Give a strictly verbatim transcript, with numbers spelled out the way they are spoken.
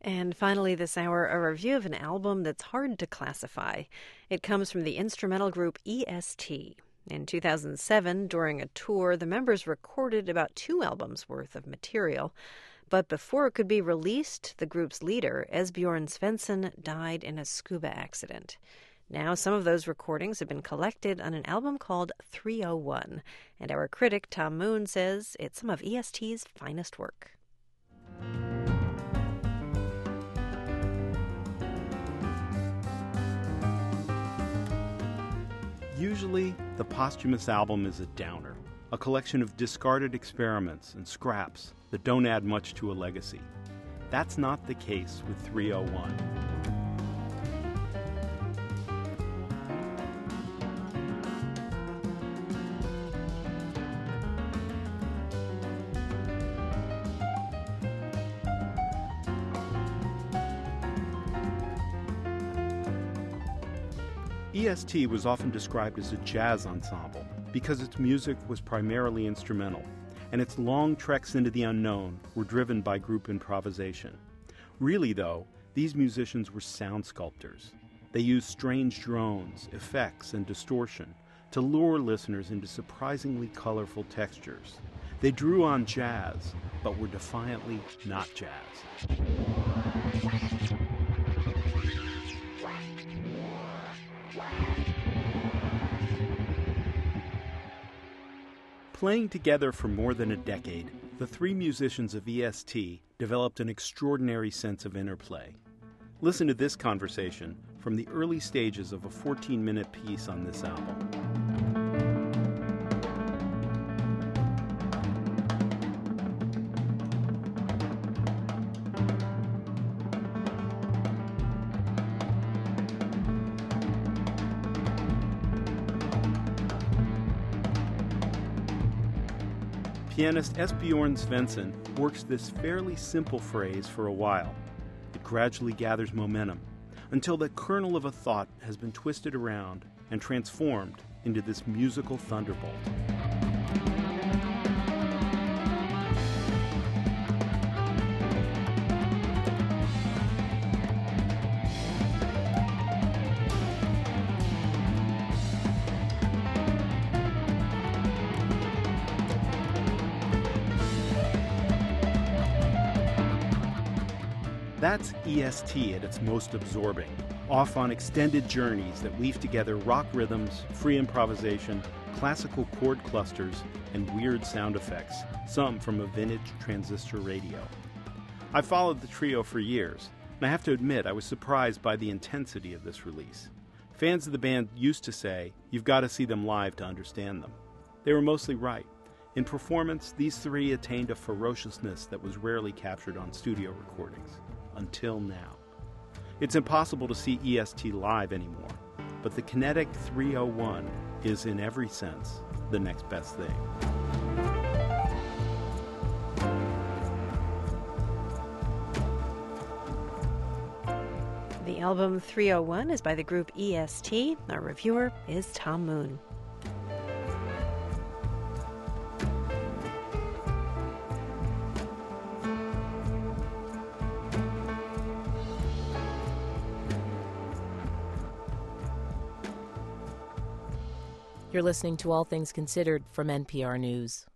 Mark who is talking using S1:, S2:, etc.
S1: And finally this hour, a review of an album that's hard to classify. It comes from the instrumental group E S T. In two thousand seven, during a tour, the members recorded about two albums worth of material. But before it could be released, the group's leader, Esbjorn Svensson, died in a scuba accident. Now some of those recordings have been collected on an album called three oh one, and our critic Tom Moon says it's some of E S T's finest work.
S2: Usually, the posthumous album is a downer, a collection of discarded experiments and scraps that don't add much to a legacy. That's not the case with three oh one. E S T was often described as a jazz ensemble because its music was primarily instrumental, and its long treks into the unknown were driven by group improvisation. Really, though, these musicians were sound sculptors. They used strange drones, effects, and distortion to lure listeners into surprisingly colorful textures. They drew on jazz, but were defiantly not jazz. Playing together for more than a decade, the three musicians of E S T developed an extraordinary sense of interplay. Listen to this conversation from the early stages of a fourteen-minute piece on this album. Pianist Esbjorn Svensson works this fairly simple phrase for a while. It gradually gathers momentum until the kernel of a thought has been twisted around and transformed into this musical thunderbolt. That's E S T at its most absorbing, off on extended journeys that weave together rock rhythms, free improvisation, classical chord clusters, and weird sound effects, some from a vintage transistor radio. I've followed the trio for years, and I have to admit I was surprised by the intensity of this release. Fans of the band used to say, you've got to see them live to understand them. They were mostly right. In performance, these three attained a ferociousness that was rarely captured on studio recordings. Until now. It's impossible to see E S T live anymore, but the Kinetic three oh one is in every sense the next best thing.
S1: The album three oh one is by the group E S T. Our reviewer is Tom Moon.
S3: You're listening to All Things Considered from N P R News.